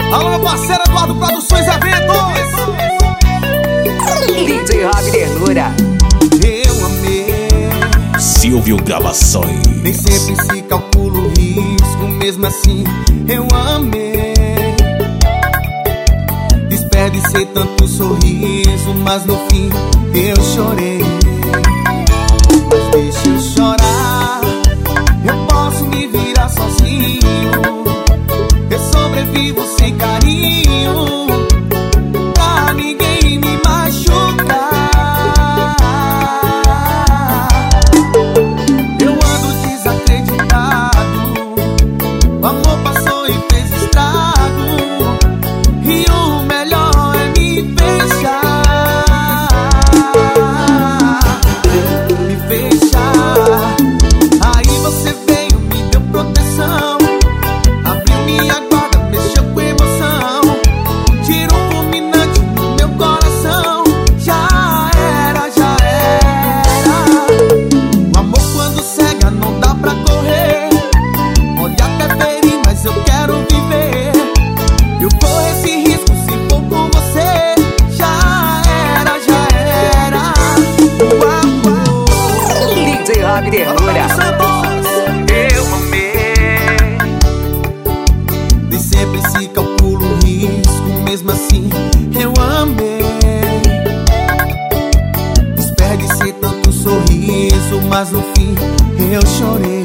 Alô, meu parceiro Eduardo Produções Eventos. DJ Rob Ternura. Eu amei. Silvio Gravações. Nem sempre se calcula o risco, mesmo assim eu amei. Desperdicei tanto sorriso, mas no fim eu chorei. Mas deixa eu chorar, eu posso me virar sozinho. Eu sobrevivo sem carinho, pra ninguém me machucar. Eu ando desacreditado, o amor passou e fez estrago, e o melhor é me fechar. Me fechar. Aí você veio, me deu proteção, abriu minha guarda, mexeu com emoção, tirou um fulminante no meu coração. Já era, já era. O amor quando cega não dá pra correr, pode até ferir, mas eu quero viver. Eu corro esse risco se for com você. Já era, já era. O amor. DJ Rob Ternura. Eu amei. Nem sempre se calcula o risco, mesmo assim eu amei. Desperdicei tanto sorriso, mas no fim eu chorei.